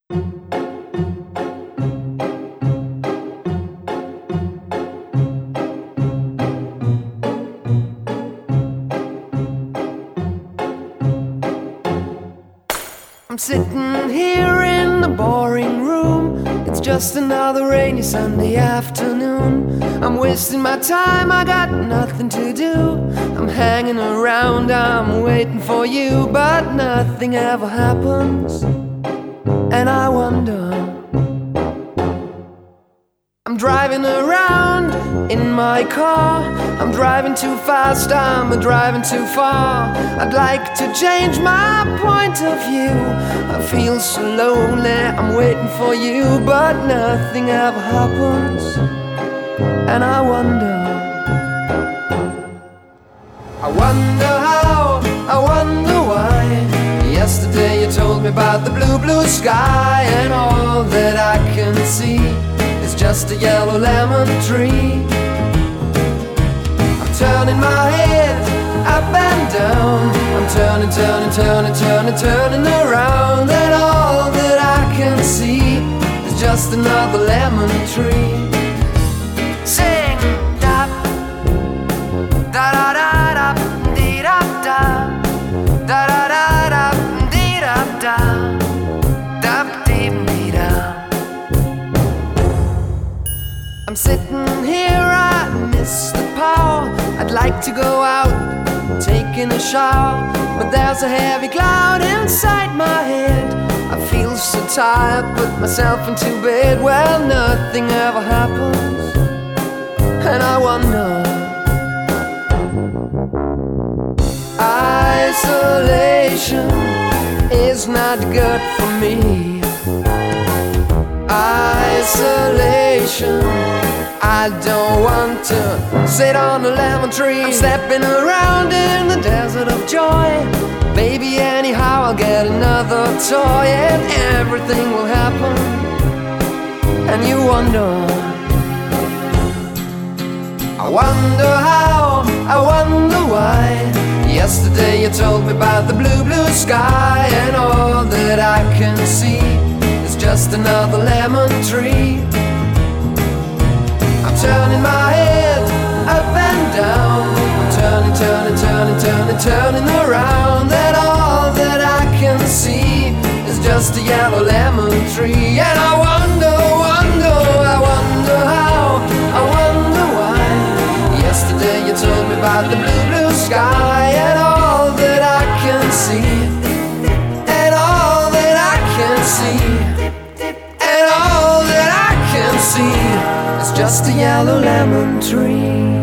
I'm sitting here in the boring room. It's just another rainy Sunday afternoon. I'm wasting my time, I got nothing to do. I'm hanging around, I'm waiting for you, but nothing ever happens. And I wonder, I'm driving around in my car. I'm driving too fast, I'm driving too far. I'd like to change my point of view. I feel so lonely, I'm waiting for you, but nothing ever happens. And I wonder how, I wonder why. Yesterday you told me about the blue, blue sky, and all that I can see is just a yellow lemon tree. I'm turning my head up and down. I'm turning, turning, turning, turning, turning around, and all that I can see is just another lemon tree. Sing da da da da da dee da da da da da da dee da da da dee dee da. I'm sitting here, I miss the power. I'd like to go out, taking a shower, but there's a heavy cloud inside my head. I feel so tired, put myself into bed. Well, nothing ever happens, and I wonder. Isolation is not good for me. Isolation, I don't want to sit on a lemon tree. I'm stepping around in the desert of joy. Baby, anyhow I'll get another toy, and everything will happen. And you wonder, I wonder how, I wonder why. Yesterday you told me about the blue, blue sky, and all that I can see is just another lemon tree. I'm turning my head up and down. I'm turning, turning, turning, turning, turning around, and all that I can see is just a yellow lemon tree. And I wonder, wonder, I wonder how, I wonder why. Yesterday you told me about the blue, blue sky, and all that I can see, and all that I can see, and all that I can see is just a yellow lemon tree.